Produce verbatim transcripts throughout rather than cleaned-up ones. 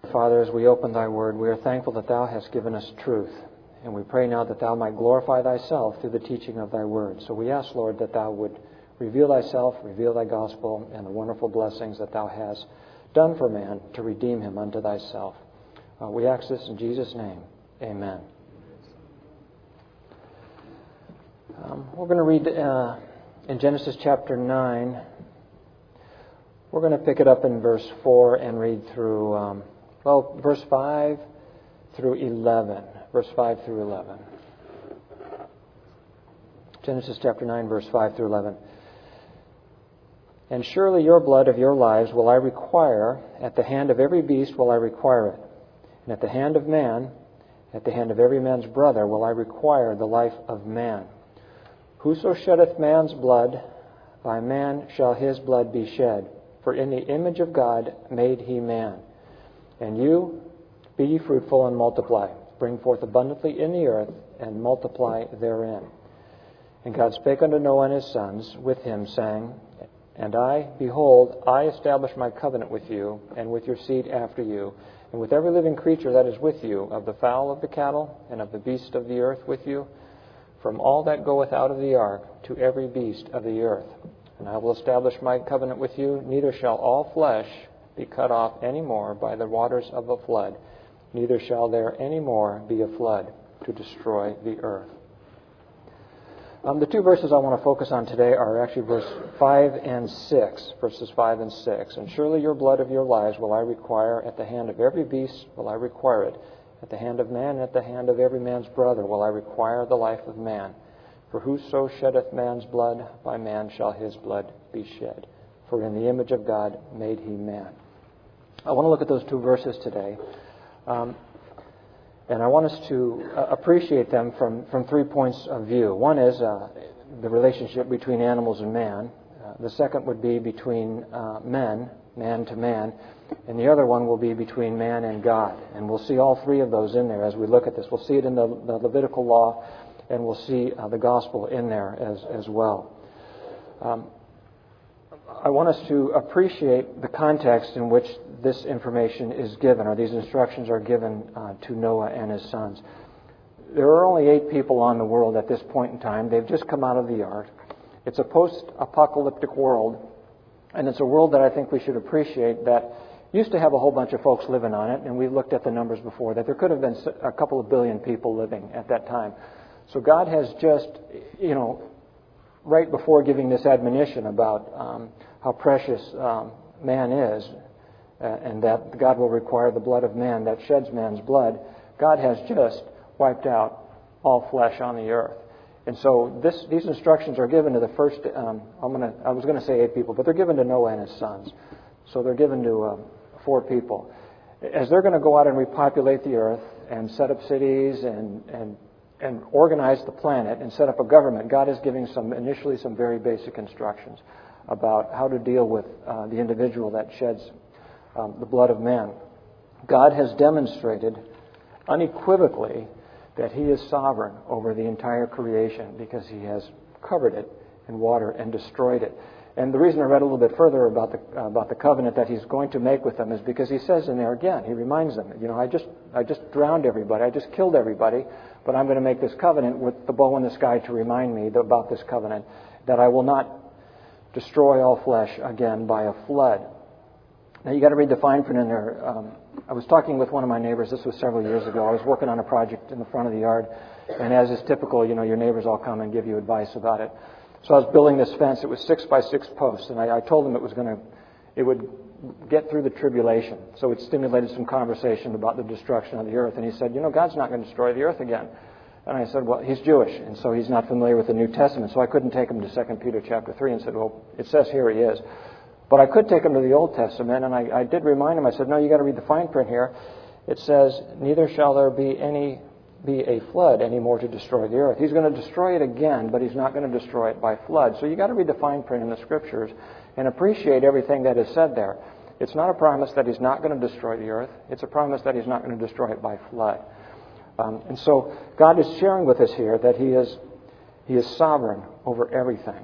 Father, as we open Thy Word, we are thankful that Thou hast given us truth. And we pray now that Thou might glorify Thyself through the teaching of Thy Word. So we ask, Lord, that Thou would reveal Thyself, reveal Thy gospel, and the wonderful blessings that Thou hast done for man to redeem him unto Thyself. Uh, we ask this in Jesus' name. Amen. Um, we're going to read uh, in Genesis chapter nine. We're going to pick it up in verse four and read through, um, well, verse five through eleven. Verse five through eleven. Genesis chapter nine, verse five through eleven. And surely your blood of your lives will I require, at the hand of every beast will I require it. And at the hand of man, at the hand of every man's brother will I require the life of man. Whoso sheddeth man's blood, by man shall his blood be shed. For in the image of God made he man. And you, be ye fruitful and multiply. Bring forth abundantly in the earth, and multiply therein. And God spake unto Noah and his sons with him, saying, And I, behold, I establish my covenant with you, and with your seed after you, and with every living creature that is with you, of the fowl of the cattle, and of the beast of the earth with you, from all that goeth out of the ark, to every beast of the earth. And I will establish my covenant with you, neither shall all flesh be cut off any more by the waters of a flood, neither shall there any more be a flood to destroy the earth. Um, the two verses I want to focus on today are actually verse five and six, verses five and six. And surely your blood of your lives will I require, at the hand of every beast will I require it, at the hand of man, and at the hand of every man's brother will I require the life of man. For whoso sheddeth man's blood, by man shall his blood be shed. For in the image of God made he man. I want to look at those two verses today. Um, and I want us to uh, appreciate them from, from three points of view. One is uh, the relationship between animals and man. Uh, the second would be between uh, men, man to man. And the other one will be between man and God. And we'll see all three of those in there as we look at this. We'll see it in the, the Levitical law, and we'll see uh, the gospel in there as, as well. Um, I want us to appreciate the context in which this information is given, or these instructions are given uh, to Noah and his sons. There are only eight people on the world at this point in time. They've just come out of the ark. It's a post-apocalyptic world, and it's a world that I think we should appreciate that used to have a whole bunch of folks living on it, and we've looked at the numbers before, that there could have been a couple of billion people living at that time. So God has just, you know, right before giving this admonition about um, how precious um, man is, uh, and that God will require the blood of man that sheds man's blood, God has just wiped out all flesh on the earth. And so this, these instructions are given to the first, um, I'm gonna, I was going to say eight people, but they're given to Noah and his sons. So they're given to uh, four people. As they're going to go out and repopulate the earth and set up cities and, and and organize the planet and set up a government, God is giving some initially some very basic instructions about how to deal with uh, the individual that sheds um, the blood of man. God has demonstrated unequivocally that He is sovereign over the entire creation because He has covered it in water and destroyed it. And the reason I read a little bit further about the uh, about the covenant that He's going to make with them is because He says in there again, He reminds them, you know, I just I just drowned everybody, I just killed everybody, but I'm going to make this covenant with the bow in the sky to remind me about this covenant, that I will not destroy all flesh again by a flood. Now you got to read the fine print in there. Um, I was talking with one of my neighbors. This was several years ago. I was working on a project in the front of the yard, and as is typical, you know, your neighbors all come and give you advice about it. So I was building this fence. It was six by six posts, and I, I told him it was going to, it would get through the tribulation. So it stimulated some conversation about the destruction of the earth. And he said, you know, God's not going to destroy the earth again. And I said, well, he's Jewish, and so he's not familiar with the New Testament. So I couldn't take him to Second Peter chapter three and said, well, it says here he is. But I could take him to the Old Testament, and I, I did remind him. I said, no, you got to read the fine print here. It says, neither shall there be any be a flood anymore to destroy the earth. He's going to destroy it again, but He's not going to destroy it by flood. So you got to read the fine print in the Scriptures and appreciate everything that is said there. It's not a promise that He's not going to destroy the earth. It's a promise that He's not going to destroy it by flood. Um, and so God is sharing with us here that He is He is sovereign over everything.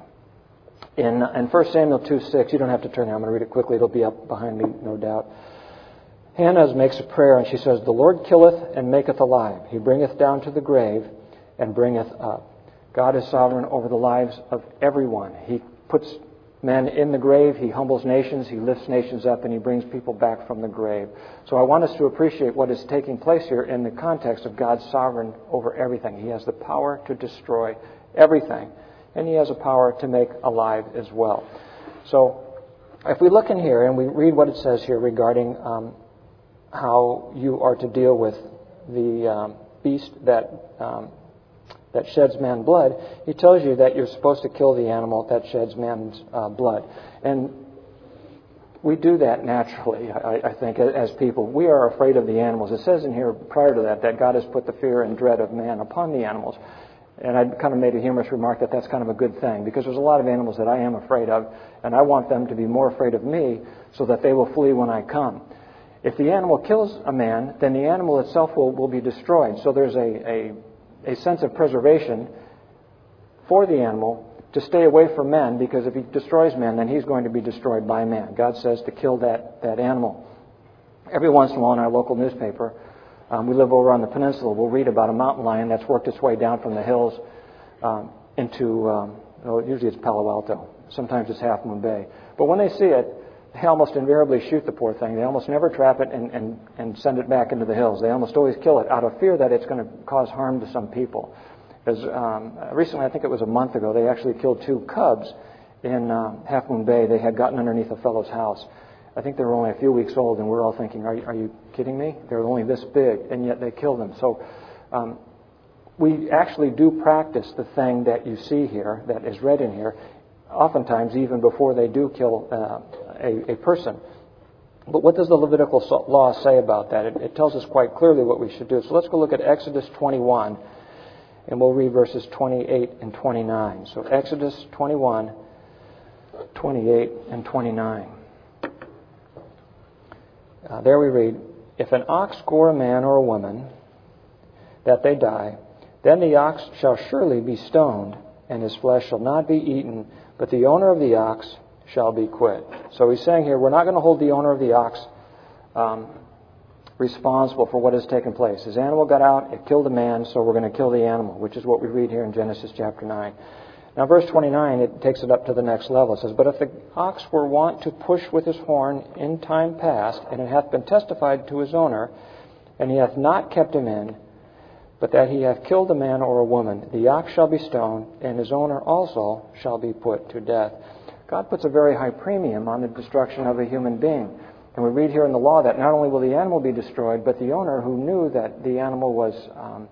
In, in First Samuel two six, you don't have to turn there. I'm going to read it quickly. It'll be up behind me, no doubt. Hannah makes a prayer and she says, "The Lord killeth and maketh alive. He bringeth down to the grave and bringeth up." God is sovereign over the lives of everyone. He puts men in the grave, He humbles nations, He lifts nations up, and He brings people back from the grave. So I want us to appreciate what is taking place here in the context of God's sovereign over everything. He has the power to destroy everything, and He has a power to make alive as well. So if we look in here and we read what it says here regarding um, how you are to deal with the um, beast that um, that sheds man's blood, He tells you that you're supposed to kill the animal that sheds man's uh, blood. And we do that naturally, I, I think, as people. We are afraid of the animals. It says in here prior to that that God has put the fear and dread of man upon the animals. And I kind of made a humorous remark that that's kind of a good thing, because there's a lot of animals that I am afraid of, and I want them to be more afraid of me so that they will flee when I come. If the animal kills a man, then the animal itself will, will be destroyed. So there's a, a, a sense of preservation for the animal to stay away from men, because if he destroys men, then he's going to be destroyed by man. God says to kill that, that animal. Every once in a while in our local newspaper, um, we live over on the peninsula, we'll read about a mountain lion that's worked its way down from the hills um, into, um, well, usually it's Palo Alto. Sometimes it's Half Moon Bay. But when they see it, they almost invariably shoot the poor thing. They almost never trap it and, and, and send it back into the hills. They almost always kill it out of fear that it's going to cause harm to some people. As, um, recently, I think it was a month ago, they actually killed two cubs in uh, Half Moon Bay. They had gotten underneath a fellow's house. I think they were only a few weeks old, and we're all thinking, are you, are you kidding me? They're only this big, and yet they killed them. So um, we actually do practice the thing that you see here, that is read in here, oftentimes even before they do kill uh, a, a person. But what does the Levitical law say about that? It, it tells us quite clearly what we should do. So let's go look at Exodus twenty-one, and we'll read verses twenty-eight and twenty-nine. So Exodus twenty-one, twenty-eight and twenty-nine. Uh, there we read, "If an ox gore a man or a woman, that they die, then the ox shall surely be stoned, and his flesh shall not be eaten, but the owner of the ox shall be quit." So he's saying here, we're not going to hold the owner of the ox um, responsible for what has taken place. His animal got out, it killed a man, so we're going to kill the animal, which is what we read here in Genesis chapter nine. Now, verse twenty-nine, it takes it up to the next level. It says, "But if the ox were wont to push with his horn in time past, and it hath been testified to his owner, and he hath not kept him in, but that he hath killed a man or a woman, the ox shall be stoned, and his owner also shall be put to death." God puts a very high premium on the destruction of a human being. And we read here in the law that not only will the animal be destroyed, but the owner, who knew that the animal was um,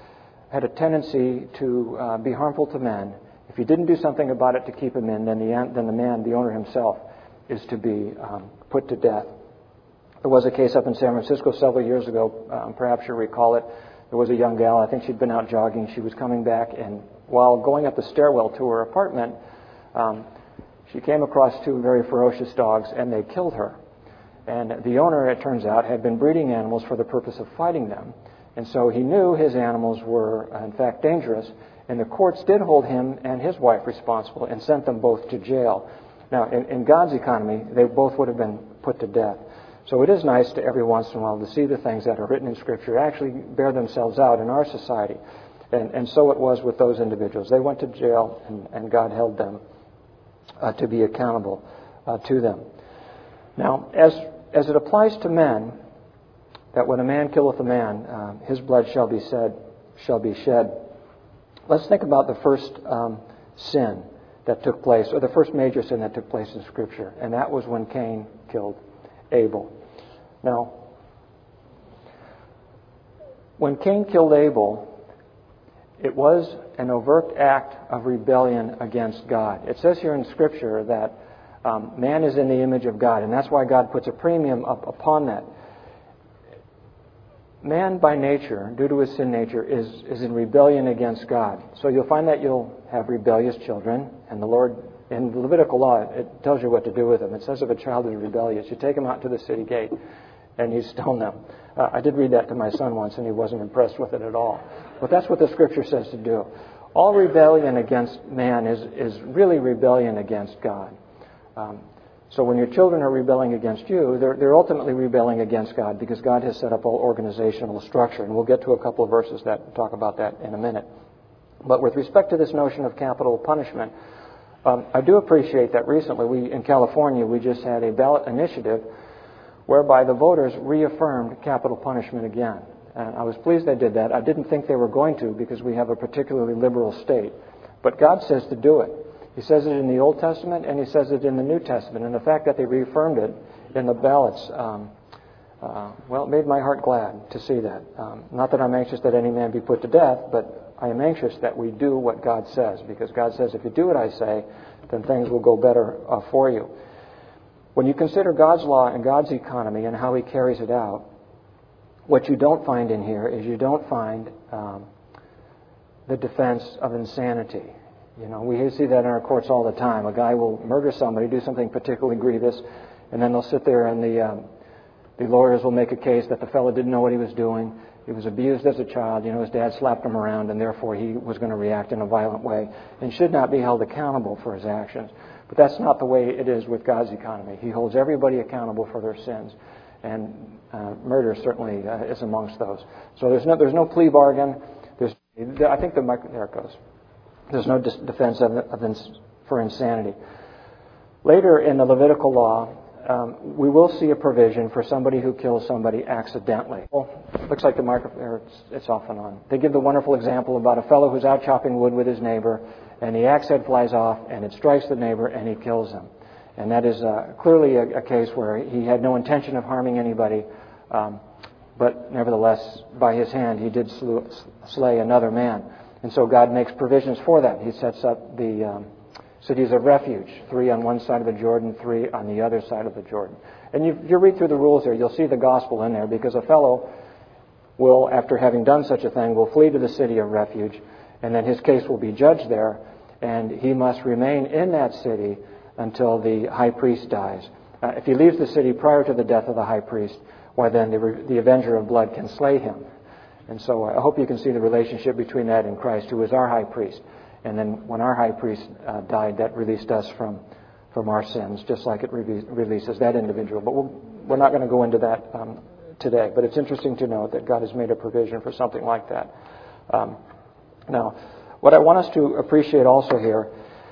had a tendency to uh, be harmful to men, if he didn't do something about it to keep him in, then the, then the man, the owner himself, is to be um, put to death. There was a case up in San Francisco several years ago, um, perhaps you recall it. There was a young gal, I think she'd been out jogging. She was coming back, and while going up the stairwell to her apartment, um, she came across two very ferocious dogs, and they killed her. And the owner, it turns out, had been breeding animals for the purpose of fighting them. And so he knew his animals were, in fact, dangerous. And the courts did hold him and his wife responsible and sent them both to jail. Now, in, in God's economy, they both would have been put to death. So it is nice to every once in a while to see the things that are written in Scripture actually bear themselves out in our society. And, and so it was with those individuals. They went to jail, and, and God held them uh, to be accountable uh, to them. Now, as as it applies to men, that when a man killeth a man, uh, his blood shall be said, shall be shed. Let's think about the first um, sin that took place, or the first major sin that took place in Scripture, and that was when Cain killed Abel. Now, when Cain killed Abel, it was an overt act of rebellion against God. It says here in Scripture that um, man is in the image of God, and that's why God puts a premium up upon that. Man by nature, due to his sin nature, is, is in rebellion against God. So you'll find that you'll have rebellious children, and the Lord, in the Levitical law, it tells you what to do with them. It says if a child is rebellious, you take him out to the city gate and you stone them. Uh, I did read that to my son once, and he wasn't impressed with it at all. But that's what the Scripture says to do. All rebellion against man is, is really rebellion against God. Um, So when your children are rebelling against you, they're, they're ultimately rebelling against God because God has set up all organizational structure. And we'll get to a couple of verses that talk about that in a minute. But with respect to this notion of capital punishment, um, I do appreciate that recently we in California we just had a ballot initiative whereby the voters reaffirmed capital punishment again. And I was pleased they did that. I didn't think they were going to because we have a particularly liberal state. But God says to do it. He says it in the Old Testament and He says it in the New Testament. And the fact that they reaffirmed it in the ballots, um, uh, well, it made my heart glad to see that. Um, not that I'm anxious that any man be put to death, but I am anxious that we do what God says. Because God says if you do what I say, then things will go better uh, for you. When you consider God's law and God's economy and how He carries it out, what you don't find in here is you don't find um, the defense of insanity. You know, we see that in our courts all the time. A guy will murder somebody, do something particularly grievous, and then they'll sit there and the um, the lawyers will make a case that the fellow didn't know what he was doing. He was abused as a child. You know, his dad slapped him around, and therefore he was going to react in a violent way and should not be held accountable for his actions. But that's not the way it is with God's economy. He holds everybody accountable for their sins, and uh, murder certainly uh, is amongst those. So there's no there's no plea bargain. There's I think the micro, there it goes. There's no defense of, of ins, for insanity. Later in the Levitical law, um, we will see a provision for somebody who kills somebody accidentally. Well, looks like the microphone, it's, it's off and on. They give the wonderful example about a fellow who's out chopping wood with his neighbor, and the axe head flies off, and it strikes the neighbor, and he kills him. And that is uh, clearly a, a case where he had no intention of harming anybody, um, but nevertheless, by his hand, he did slew, slay another man. And so God makes provisions for that. He sets up the um, cities of refuge, three on one side of the Jordan, three on the other side of the Jordan. And you, if you read through the rules there, you'll see the gospel in there, because a fellow will, after having done such a thing, will flee to the city of refuge, and then his case will be judged there, and he must remain in that city until the high priest dies. Uh, if he leaves the city prior to the death of the high priest, why then the, the avenger of blood can slay him. And so I hope you can see the relationship between that and Christ, who is our high priest. And then when our high priest uh, died, that released us from, from our sins, just like it re- releases that individual. But we'll, we're not going to go into that um, today. But it's interesting to note that God has made a provision for something like that. Um, now, what I want us to appreciate also here,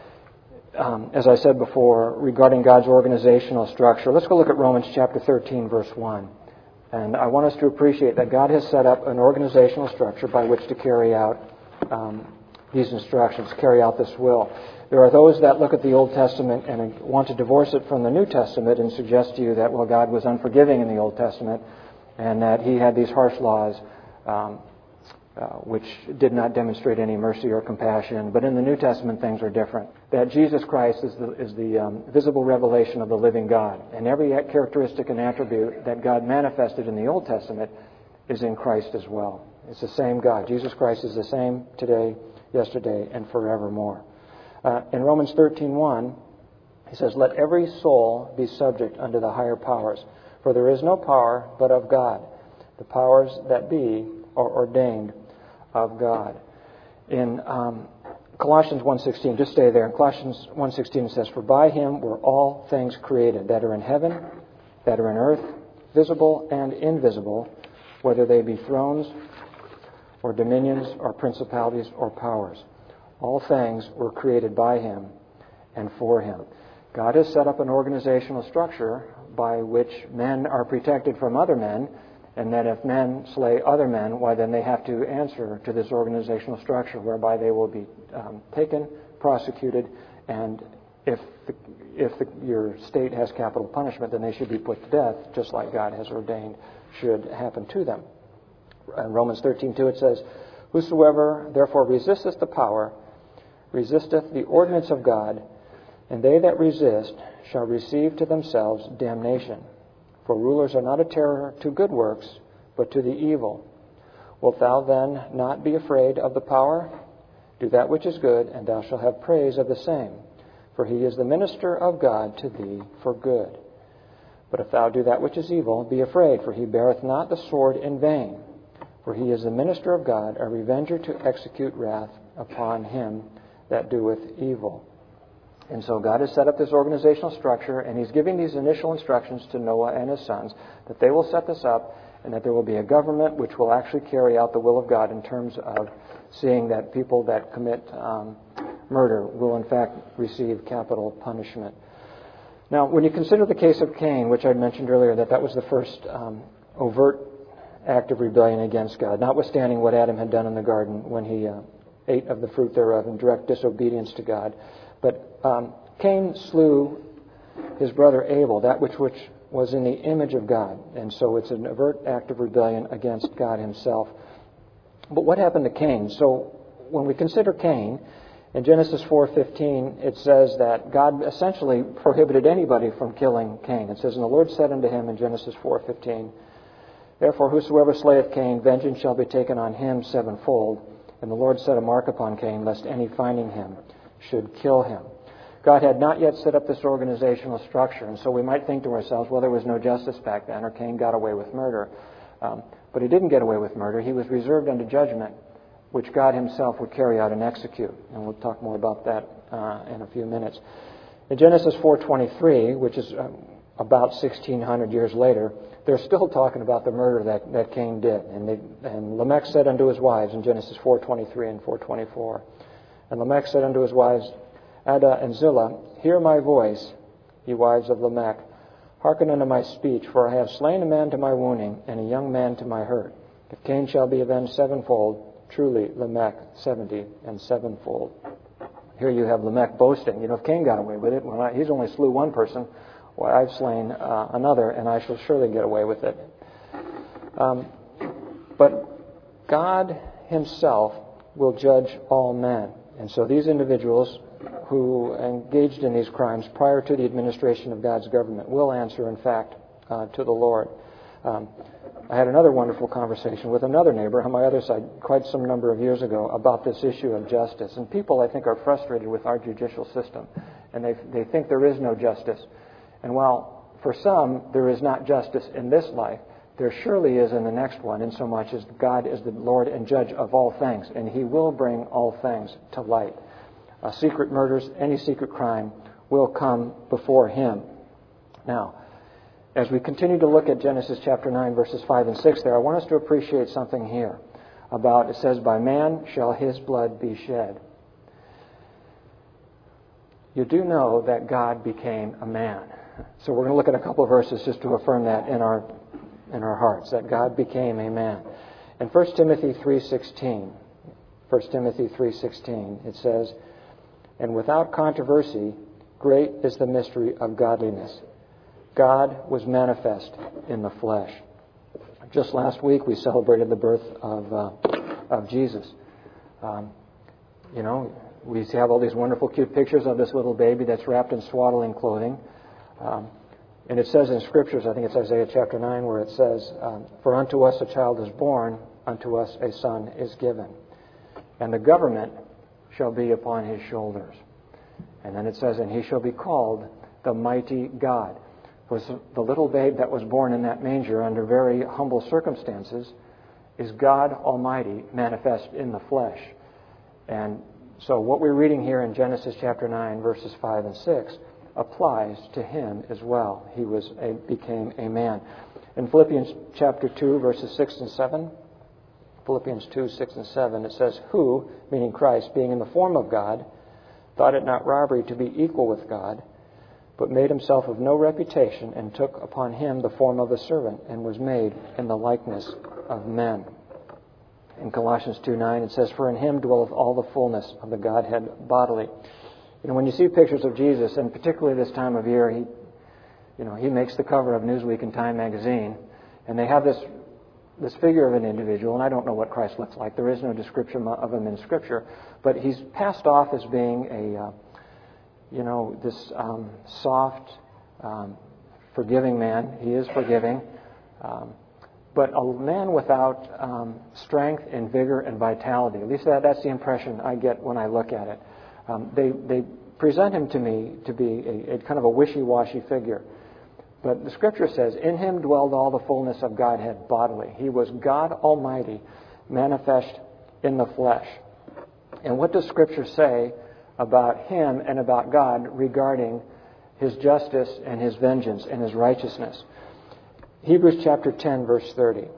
um, as I said before, regarding God's organizational structure, let's go look at Romans chapter thirteen, verse one. And I want us to appreciate that God has set up an organizational structure by which to carry out um, these instructions, carry out this will. There are those that look at the Old Testament and want to divorce it from the New Testament and suggest to you that, well, God was unforgiving in the Old Testament and that He had these harsh laws um, uh, which did not demonstrate any mercy or compassion. But in the New Testament, things are different. That Jesus Christ is the, is the um, visible revelation of the living God. And every characteristic and attribute that God manifested in the Old Testament is in Christ as well. It's the same God. Jesus Christ is the same today, yesterday, and forevermore. Uh, in Romans thirteen one, he says, "Let every soul be subject unto the higher powers, for there is no power but of God. The powers that be are ordained of God." In um, Colossians one sixteen, just stay there. In Colossians one sixteen it says, "For by Him were all things created, that are in heaven, that are in earth, visible and invisible, whether they be thrones or dominions or principalities or powers. All things were created by Him and for Him." God has set up an organizational structure by which men are protected from other men, and that if men slay other men, why then they have to answer to this organizational structure, whereby they will be um, taken, prosecuted, and if the, if the, your state has capital punishment, then they should be put to death, just like God has ordained should happen to them. In Romans thirteen two it says, "Whosoever therefore resisteth the power, resisteth the ordinance of God, and they that resist shall receive to themselves damnation. For rulers are not a terror to good works, but to the evil. Wilt thou then not be afraid of the power? Do that which is good, and thou shalt have praise of the same. For he is the minister of God to thee for good. But if thou do that which is evil, be afraid, for he beareth not the sword in vain. For he is the minister of God, a revenger to execute wrath upon him that doeth evil." And so God has set up this organizational structure, and He's giving these initial instructions to Noah and his sons that they will set this up and that there will be a government which will actually carry out the will of God in terms of seeing that people that commit um, murder will in fact receive capital punishment. Now, when you consider the case of Cain, which I mentioned earlier, that that was the first um, overt act of rebellion against God, notwithstanding what Adam had done in the garden when he uh, ate of the fruit thereof in direct disobedience to God. But um, Cain slew his brother Abel, that which, which was in the image of God. And so it's an overt act of rebellion against God Himself. But what happened to Cain? So when we consider Cain, in Genesis four fifteen, it says that God essentially prohibited anybody from killing Cain. It says, "And the Lord said unto him," in Genesis four fifteen, "Therefore whosoever slayeth Cain, vengeance shall be taken on him sevenfold. And the Lord set a mark upon Cain, lest any finding him should kill him." God had not yet set up this organizational structure, and so we might think to ourselves, well, there was no justice back then, or Cain got away with murder. Um, but he didn't get away with murder. He was reserved unto judgment, which God Himself would carry out and execute. And we'll talk more about that uh, in a few minutes. In Genesis four twenty-three, which is uh, about sixteen hundred years later, they're still talking about the murder that, that Cain did. And, they, and Lamech said unto his wives in Genesis four twenty-three and four twenty-four, "And Lamech said unto his wives, Adah and Zillah, Hear my voice, ye wives of Lamech. Hearken unto my speech, for I have slain a man to my wounding, and a young man to my hurt. If Cain shall be avenged sevenfold, truly Lamech seventy and sevenfold." Here you have Lamech boasting. You know, if Cain got away with it, well, I, he's only slew one person. Well, I've slain uh, another, and I shall surely get away with it. Um, but God Himself will judge all men. And so these individuals who engaged in these crimes prior to the administration of God's government will answer, in fact, uh, to the Lord. Um, I had another wonderful conversation with another neighbor on my other side quite some number of years ago about this issue of justice. And people, I think, are frustrated with our judicial system, and they they think there is no justice. And while for some there is not justice in this life, there surely is in the next one, insomuch as God is the Lord and judge of all things, and He will bring all things to light. Uh, secret murders, any secret crime will come before Him. Now, as we continue to look at Genesis chapter nine, verses five and six there, I want us to appreciate something here about, it says, "By man shall his blood be shed." You do know that God became a man. So we're going to look at a couple of verses just to affirm that in our in our hearts, that God became a man. In First Timothy three sixteen, First Timothy three sixteen, it says, "And without controversy, great is the mystery of godliness. God was manifest in the flesh." Just last week we celebrated the birth of uh, of Jesus. Um, you know, we have all these wonderful, cute pictures of this little baby that's wrapped in swaddling clothing. Um, and it says in Scriptures, I think it's Isaiah chapter nine, where it says, um, "For unto us a child is born, unto us a son is given, and the government shall be upon His shoulders." And then it says, "And He shall be called the Mighty God." Was the little babe that was born in that manger under very humble circumstances is God Almighty manifest in the flesh. And so what we're reading here in Genesis chapter nine, verses five and six, applies to Him as well. He was a, became a man. In Philippians chapter two, verses six and seven, Philippians two, six and seven, it says, "Who," meaning Christ, "being in the form of God, thought it not robbery to be equal with God, but made Himself of no reputation, and took upon Him the form of a servant, and was made in the likeness of men." In Colossians two nine, it says, "For in Him dwelleth all the fullness of the Godhead bodily." You know, when you see pictures of Jesus, and particularly this time of year, He, you know, He makes the cover of Newsweek and Time magazine, and they have this this figure of an individual, and I don't know what Christ looks like. There is no description of Him in Scripture, but He's passed off as being a uh, you know, this um, soft, um, forgiving man. He is forgiving. Um, but a man without um, strength and vigor and vitality. At least that, that's the impression I get when I look at it. Um, they, they present Him to me to be a, a kind of a wishy-washy figure. But the Scripture says, "In Him dwelled all the fullness of Godhead bodily." He was God Almighty manifest in the flesh. And what does Scripture say about him and about God regarding his justice and his vengeance and his righteousness. Hebrews chapter ten, verse thirty.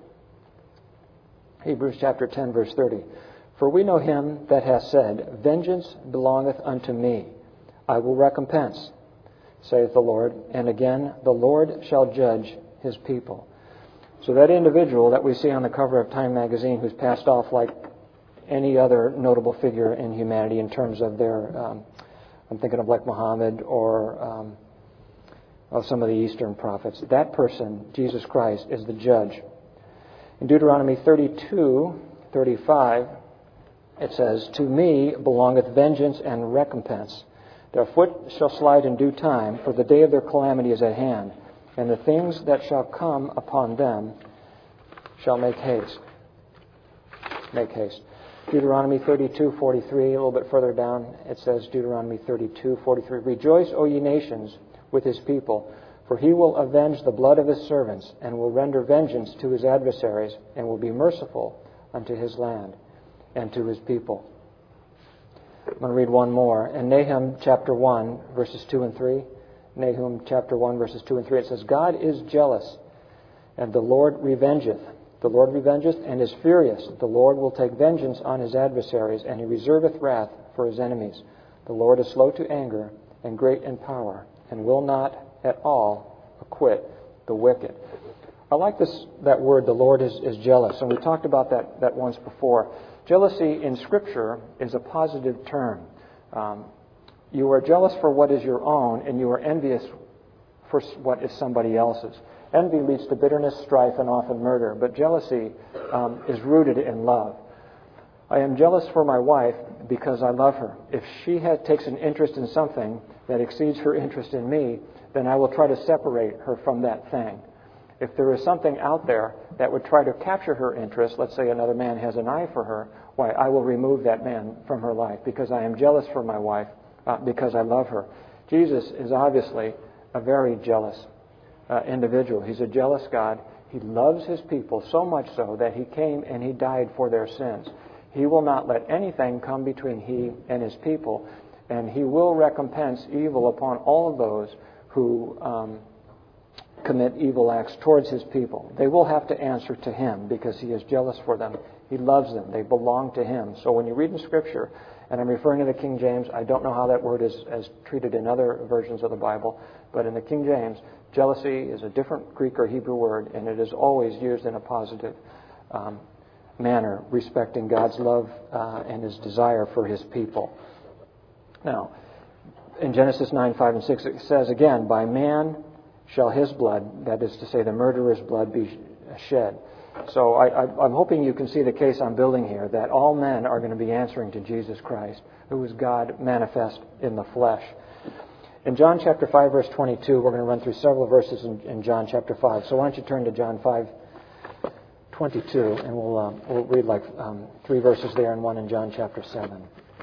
Hebrews chapter ten, verse thirty. For we know him that hath said, Vengeance belongeth unto me. I will recompense, saith the Lord. And again, the Lord shall judge his people. So that individual that we see on the cover of Time magazine who's passed off like any other notable figure in humanity in terms of their, um, I'm thinking of like Muhammad or um, of some of the Eastern prophets. That person, Jesus Christ, is the judge. In Deuteronomy thirty-two, thirty-five, it says, To me belongeth vengeance and recompense. Their foot shall slide in due time, for the day of their calamity is at hand, and the things that shall come upon them shall make haste. Make haste. Deuteronomy thirty-two, forty-three, a little bit further down, it says, Deuteronomy thirty-two, forty-three, Rejoice, O ye nations, with his people, for he will avenge the blood of his servants, and will render vengeance to his adversaries, and will be merciful unto his land and to his people. I'm going to read one more. In Nahum chapter one, verses two and three, Nahum chapter one, verses two and three, it says, God is jealous, and the Lord revengeth. The Lord revengeth and is furious. The Lord will take vengeance on his adversaries, and he reserveth wrath for his enemies. The Lord is slow to anger and great in power, and will not at all acquit the wicked. I like this that word, the Lord is, is jealous, and we talked about that, that once before. Jealousy in Scripture is a positive term. Um, you are jealous for what is your own, and you are envious for what is somebody else's. Envy leads to bitterness, strife, and often murder, but jealousy um, is rooted in love. I am jealous for my wife because I love her. If she has, takes an interest in something that exceeds her interest in me, then I will try to separate her from that thing. If there is something out there that would try to capture her interest, let's say another man has an eye for her, why, I will remove that man from her life because I am jealous for my wife, uh, because I love her. Jesus is obviously a very jealous uh, individual. He's a jealous God. He loves his people so much so that he came and he died for their sins. He will not let anything come between he and his people, and he will recompense evil upon all of those who um, commit evil acts towards his people. They will have to answer to him because he is jealous for them. He loves them. They belong to him. So when you read in Scripture, and I'm referring to the King James, I don't know how that word is, is treated in other versions of the Bible, but in the King James, jealousy is a different Greek or Hebrew word, and it is always used in a positive um, manner, respecting God's love uh, and his desire for his people. Now, in Genesis nine, five, and six, it says again, by man shall his blood, that is to say the murderer's blood, be shed. So I, I, I'm hoping you can see the case I'm building here, that all men are going to be answering to Jesus Christ, who is God manifest in the flesh. In John chapter five, verse twenty-two, we're going to run through several verses in, in John chapter five. So why don't you turn to John five, twenty-two, and we'll, um, we'll read like um, three verses there and one in John chapter seven.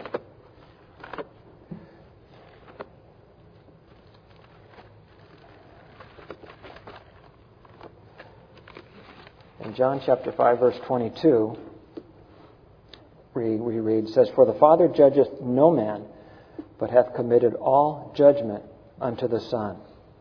In John chapter five, verse twenty-two, we, we read, it says, For the Father judgeth no man, but hath committed all judgment unto the Son.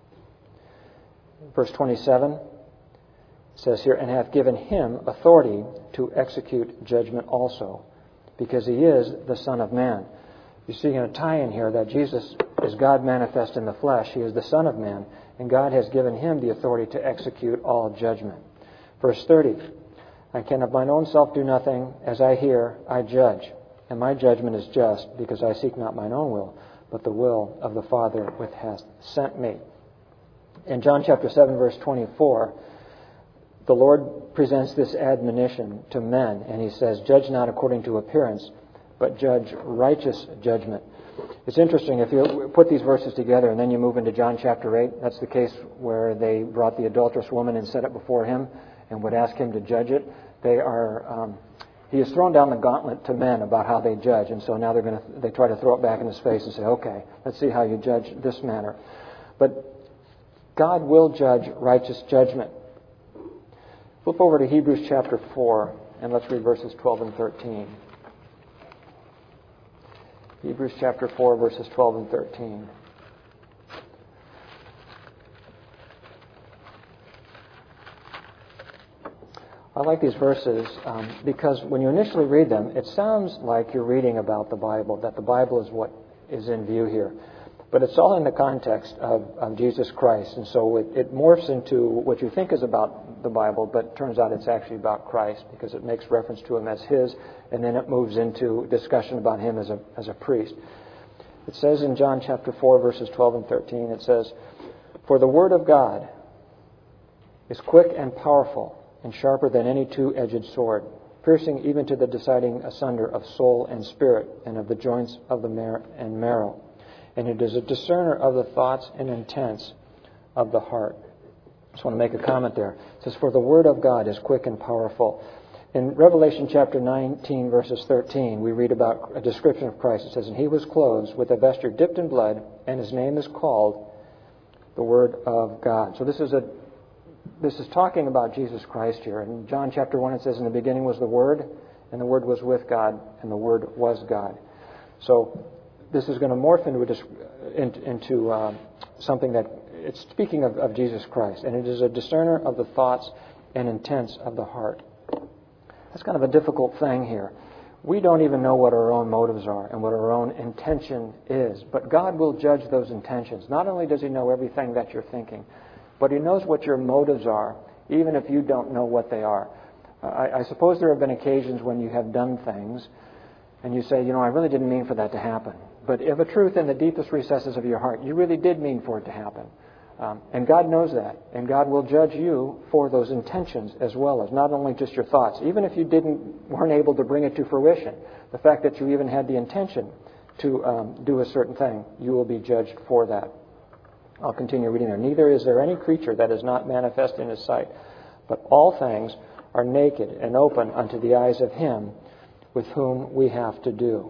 Verse twenty-seven says here, And hath given him authority to execute judgment also, because he is the Son of Man. You see in a tie-in here that Jesus is God manifest in the flesh. He is the Son of Man, and God has given him the authority to execute all judgment. Verse thirty, I can of mine own self do nothing. As I hear, I judge. And my judgment is just, because I seek not mine own will, but the will of the Father which hath sent me. In John chapter seven, verse twenty-four, the Lord presents this admonition to men, and he says, Judge not according to appearance, but judge righteous judgment. It's interesting, if you put these verses together and then you move into John chapter eight, that's the case where they brought the adulterous woman and set it before him and would ask him to judge it. They are, um, he has thrown down the gauntlet to men about how they judge, and so now they're going to, they try to throw it back in his face and say, okay, let's see how you judge this matter. But God will judge righteous judgment. Flip over to Hebrews chapter four, and let's read verses twelve and thirteen. Hebrews chapter four, verses twelve and thirteen. I like these verses um, because when you initially read them, it sounds like you're reading about the Bible, that the Bible is what is in view here. But it's all in the context of, of Jesus Christ. And so it, it morphs into what you think is about the Bible, but it turns out it's actually about Christ because it makes reference to Him as His, and then it moves into discussion about Him as a, as a priest. It says in John chapter four, verses twelve and thirteen, it says, "For the Word of God is quick and powerful, and sharper than any two-edged sword, piercing even to the deciding asunder of soul and spirit, and of the joints of the mar- and marrow. And it is a discerner of the thoughts and intents of the heart." I just want to make a comment there. It says, "For the Word of God is quick and powerful." In Revelation chapter nineteen, verses thirteen, we read about a description of Christ. It says, "And He was clothed with a vesture dipped in blood, and His name is called the Word of God." So this is a This is talking about Jesus Christ here. In John chapter one, it says, "In the beginning was the Word, and the Word was with God, and the Word was God." So this is going to morph into, a, into uh, something that it's speaking of, of Jesus Christ. And it is a discerner of the thoughts and intents of the heart. That's kind of a difficult thing here. We don't even know what our own motives are and what our own intention is. But God will judge those intentions. Not only does He know everything that you're thinking, but He knows what your motives are, even if you don't know what they are. Uh, I, I suppose there have been occasions when you have done things and you say, you know, I really didn't mean for that to happen. But if a truth in the deepest recesses of your heart, you really did mean for it to happen. Um, and God knows that. And God will judge you for those intentions as well as not only just your thoughts. Even if you didn't weren't able to bring it to fruition, the fact that you even had the intention to um, do a certain thing, you will be judged for that. I'll continue reading there. "Neither is there any creature that is not manifest in His sight, but all things are naked and open unto the eyes of Him with whom we have to do."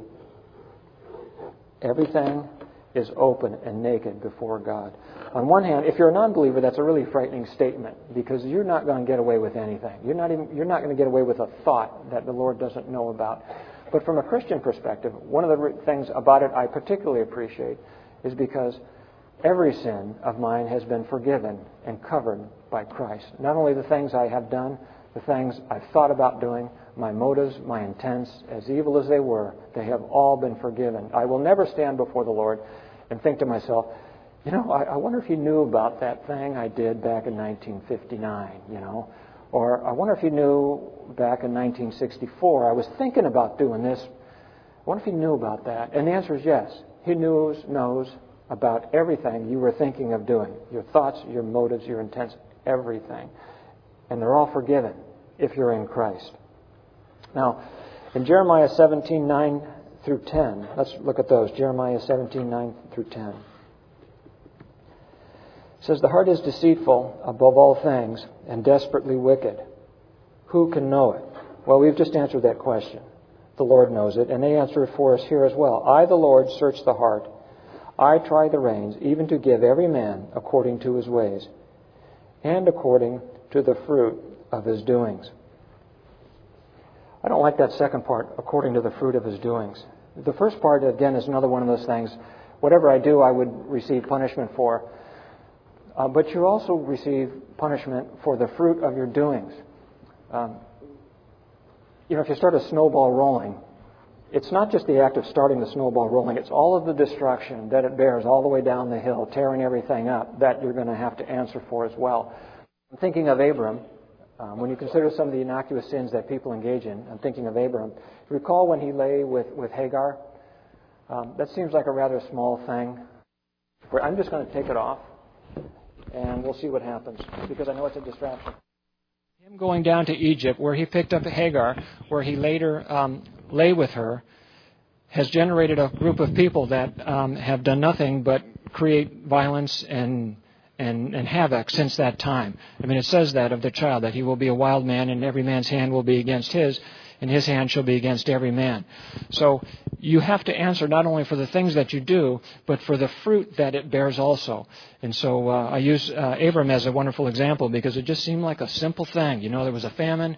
Everything is open and naked before God. On one hand, if you're a non-believer, that's a really frightening statement because you're not going to get away with anything. You're not even, you're not going to get away with a thought that the Lord doesn't know about. But from a Christian perspective, one of the things about it I particularly appreciate is because every sin of mine has been forgiven and covered by Christ. Not only the things I have done, the things I've thought about doing, my motives, my intents, as evil as they were, they have all been forgiven. I will never stand before the Lord and think to myself, you know, I, I wonder if He knew about that thing I did back in nineteen fifty-nine, you know. Or I wonder if He knew back in nineteen sixty-four, I was thinking about doing this. I wonder if He knew about that. And the answer is yes. He knows, knows about everything you were thinking of doing. Your thoughts, your motives, your intents, everything. And they're all forgiven if you're in Christ. Now, in Jeremiah seventeen, nine through ten, let's look at those. Jeremiah seventeen, nine through ten. It says, "The heart is deceitful above all things and desperately wicked. Who can know it?" Well, we've just answered that question. The Lord knows it, and they answer it for us here as well. "I, the Lord, search the heart. I try the reins, even to give every man according to his ways, and according to the fruit of his doings." I don't like that second part, according to the fruit of his doings. The first part, again, is another one of those things. Whatever I do, I would receive punishment for. Uh, but you also receive punishment for the fruit of your doings. Um, you know, if you start a snowball rolling, it's not just the act of starting the snowball rolling. It's all of the destruction that it bears all the way down the hill, tearing everything up, that you're going to have to answer for as well. I'm thinking of Abram. Um, when you consider some of the innocuous sins that people engage in, I'm thinking of Abram. Recall when he lay with, with Hagar? Um, that seems like a rather small thing. I'm just going to take it off, and we'll see what happens, because I know it's a distraction. Him going down to Egypt, where he picked up Hagar, where he later um, lay with her, has generated a group of people that um, have done nothing but create violence and And, and havoc since that time. I mean, it says that of the child, that he will be a wild man, and every man's hand will be against his, and his hand shall be against every man. So you have to answer not only for the things that you do, but for the fruit that it bears also. And so uh, I use uh, Abram as a wonderful example because it just seemed like a simple thing. You know, there was a famine.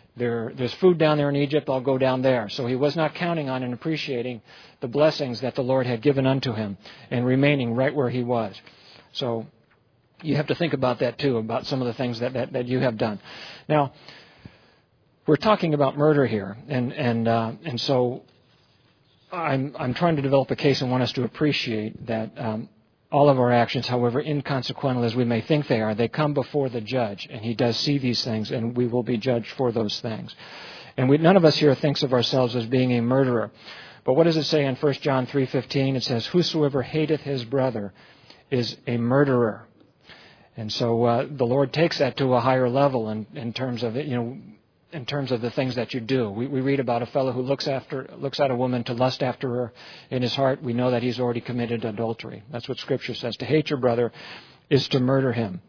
There, there's food down there in Egypt, I'll go down there. So he was not counting on and appreciating the blessings that the Lord had given unto him and remaining right where he was. So you have to think about that too, about some of the things that, that, that you have done. Now, we're talking about murder here, and and uh, and so I'm I'm trying to develop a case and want us to appreciate that um, all of our actions, however inconsequential as we may think they are, they come before the judge, and he does see these things, and we will be judged for those things. And we, none of us here thinks of ourselves as being a murderer. But what does it say in First John three fifteen? It says, "Whosoever hateth his brother is a murderer." And so uh, the Lord takes that to a higher level in, in terms of it, you know, in terms of the things that you do. We, we read about a fellow who looks after looks at a woman to lust after her in his heart. We know that he's already committed adultery. That's what Scripture says. To hate your brother is to murder him.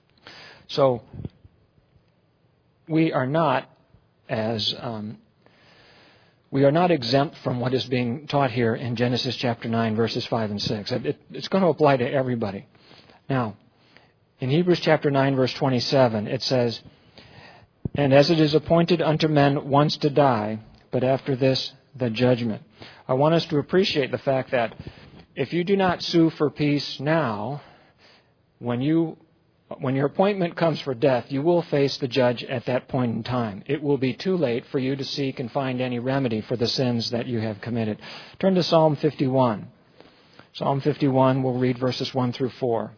So we are not as um, we are not exempt from what is being taught here in Genesis chapter nine, verses five and six. It, it's going to apply to everybody. Now, in Hebrews chapter nine, verse twenty-seven, it says, "And as it is appointed unto men once to die, but after this the judgment." I want us to appreciate the fact that if you do not sue for peace now, when you when your appointment comes for death, you will face the judge at that point in time. It will be too late for you to seek and find any remedy for the sins that you have committed. Turn to Psalm fifty-one. Psalm fifty-one, we'll read verses one through four.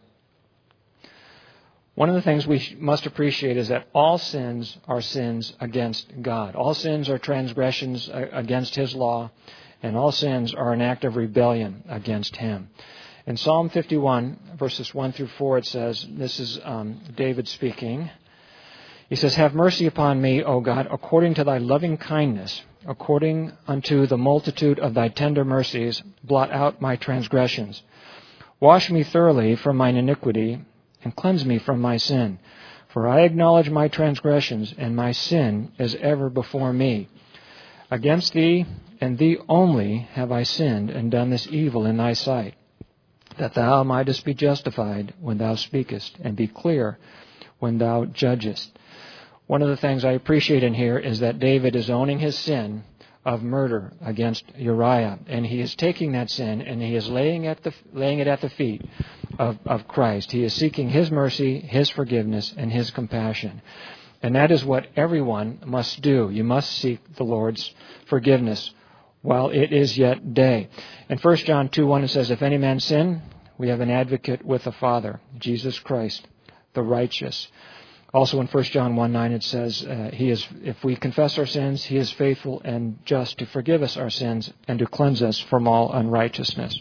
One of the things we must appreciate is that all sins are sins against God. All sins are transgressions against His law, and all sins are an act of rebellion against Him. In Psalm fifty-one, verses one through four, it says, this is um, David speaking. He says, "Have mercy upon me, O God, according to thy loving kindness, according unto the multitude of thy tender mercies, blot out my transgressions. Wash me thoroughly from mine iniquity, and cleanse me from my sin. For I acknowledge my transgressions, and my sin is ever before me. Against thee and thee only have I sinned, and done this evil in thy sight, that thou mightest be justified when thou speakest, and be clear when thou judgest." One of the things I appreciate in here is that David is owning his sin of murder against Uriah, and he is taking that sin and he is laying at the laying it at the feet of, of Christ. He is seeking His mercy, His forgiveness, and His compassion. And that is what everyone must do. You must seek the Lord's forgiveness while it is yet day. In First John two one, it says, "If any man sin, we have an advocate with the Father, Jesus Christ, the righteous." Also in First John one nine, it says, uh, "He is, if we confess our sins, He is faithful and just to forgive us our sins and to cleanse us from all unrighteousness."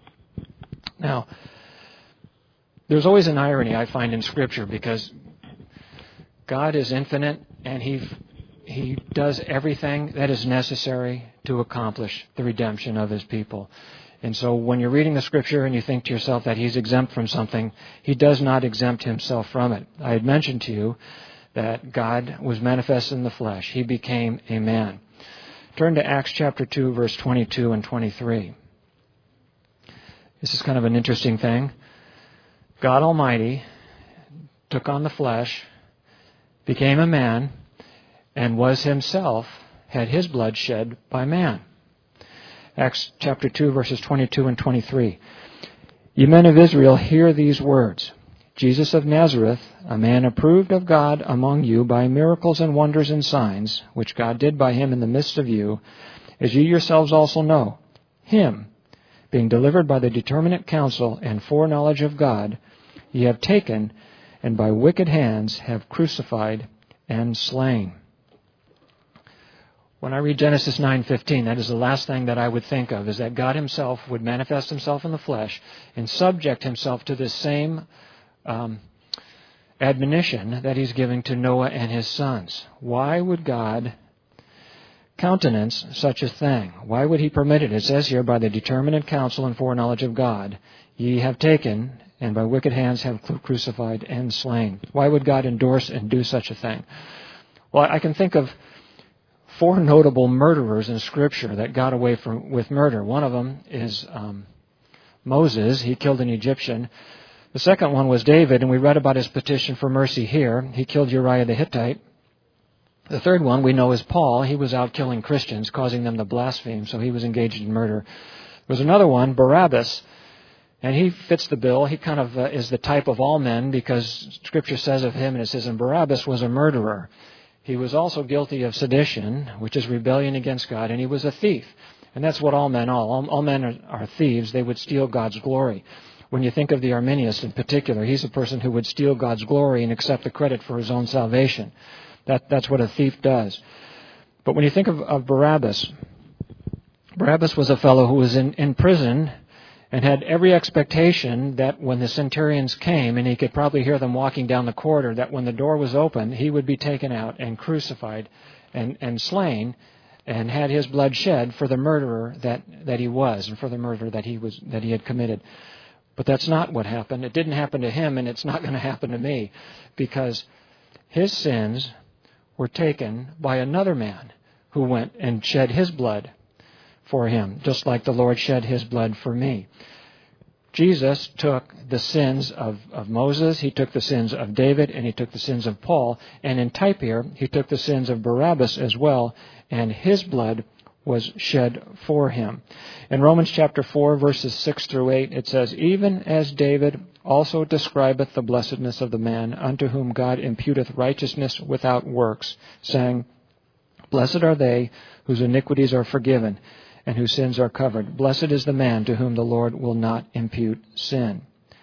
Now, there's always an irony I find in Scripture, because God is infinite and He He does everything that is necessary to accomplish the redemption of His people. And so when you're reading the Scripture and you think to yourself that He's exempt from something, He does not exempt Himself from it. I had mentioned to you that God was manifest in the flesh. He became a man. Turn to Acts chapter two, verse twenty-two and twenty-three. This is kind of an interesting thing. God Almighty took on the flesh, became a man, and was Himself, had His blood shed by man. Acts chapter two, verses twenty-two and twenty-three. "Ye men of Israel, hear these words. Jesus of Nazareth, a man approved of God among you by miracles and wonders and signs, which God did by Him in the midst of you, as ye yourselves also know. Him, being delivered by the determinate counsel and foreknowledge of God, ye have taken, and by wicked hands have crucified and slain." When I read Genesis nine fifteen, that is the last thing that I would think of, is that God Himself would manifest Himself in the flesh and subject Himself to the same um, admonition that He's giving to Noah and his sons. Why would God countenance such a thing? Why would He permit it? It says here, "By the determinate counsel and foreknowledge of God, ye have taken, and by wicked hands have crucified and slain." Why would God endorse and do such a thing? Well, I can think of four notable murderers in Scripture that got away from, with murder. One of them is um, Moses. He killed an Egyptian. The second one was David, and we read about his petition for mercy here. He killed Uriah the Hittite. The third one we know is Paul. He was out killing Christians, causing them to blaspheme, so he was engaged in murder. There was another one, Barabbas, and he fits the bill. He kind of uh, is the type of all men because Scripture says of him, and it says, and Barabbas was a murderer. He was also guilty of sedition, which is rebellion against God, and he was a thief. And that's what all men are. All, all men are, are thieves. They would steal God's glory. When you think of the Arminius in particular, he's a person who would steal God's glory and accept the credit for his own salvation. That, that's what a thief does. But when you think of, of Barabbas, Barabbas was a fellow who was in, in prison and had every expectation that when the centurions came, and he could probably hear them walking down the corridor, that when the door was open, he would be taken out and crucified and, and slain and had his blood shed for the murderer that, that he was and for the murder that he was that he had committed. But that's not what happened. It didn't happen to him, and it's not going to happen to me, because his sins were taken by another man who went and shed his blood for him, just like the Lord shed his blood for me. Jesus took the sins of, of Moses, he took the sins of David, and he took the sins of Paul. And in type here, he took the sins of Barabbas as well, and his blood was shed for him. In Romans chapter four, verses six through eight, it says, even as David also describeth the blessedness of the man unto whom God imputeth righteousness without works, saying, blessed are they whose iniquities are forgiven, and whose sins are covered. Blessed is the man to whom the Lord will not impute sin.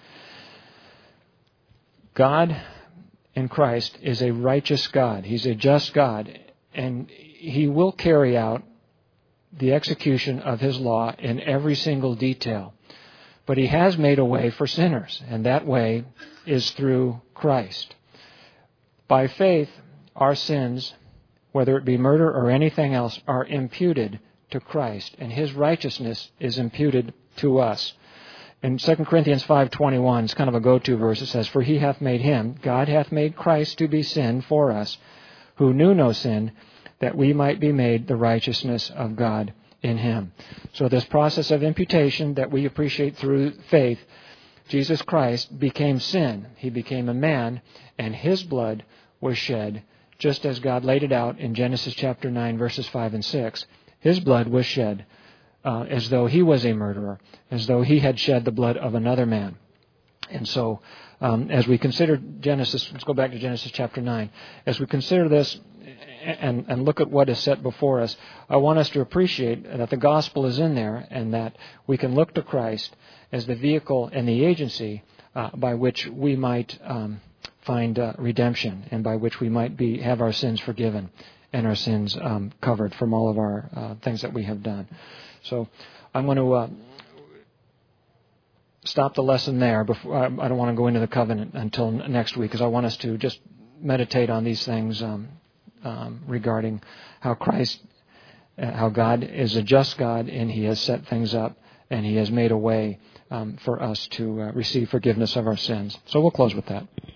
God in Christ is a righteous God. He's a just God, and He will carry out the execution of His law in every single detail. But He has made a way for sinners, and that way is through Christ. By faith, our sins, whether it be murder or anything else, are imputed to Christ, and His righteousness is imputed to us. In Second Corinthians five twenty-one, it's kind of a go-to verse. It says, for He hath made Him, God hath made Christ to be sin for us, who knew no sin, that we might be made the righteousness of God in Him. So this process of imputation that we appreciate through faith, Jesus Christ became sin. He became a man, and His blood was shed, just as God laid it out in Genesis chapter nine, verses five and six. His blood was shed uh, as though He was a murderer, as though He had shed the blood of another man. And so um, as we consider Genesis, let's go back to Genesis chapter nine. As we consider this and, and look at what is set before us, I want us to appreciate that the gospel is in there, and that we can look to Christ as the vehicle and the agency uh, by which we might um, find uh, redemption, and by which we might be have our sins forgiven and our sins um, covered from all of our uh, things that we have done. So I'm going to uh, stop the lesson there. Before I, I don't want to go into the covenant until next week, because I want us to just meditate on these things um, um, regarding how Christ, uh, how God is a just God, and He has set things up, and He has made a way um, for us to uh, receive forgiveness of our sins. So we'll close with that.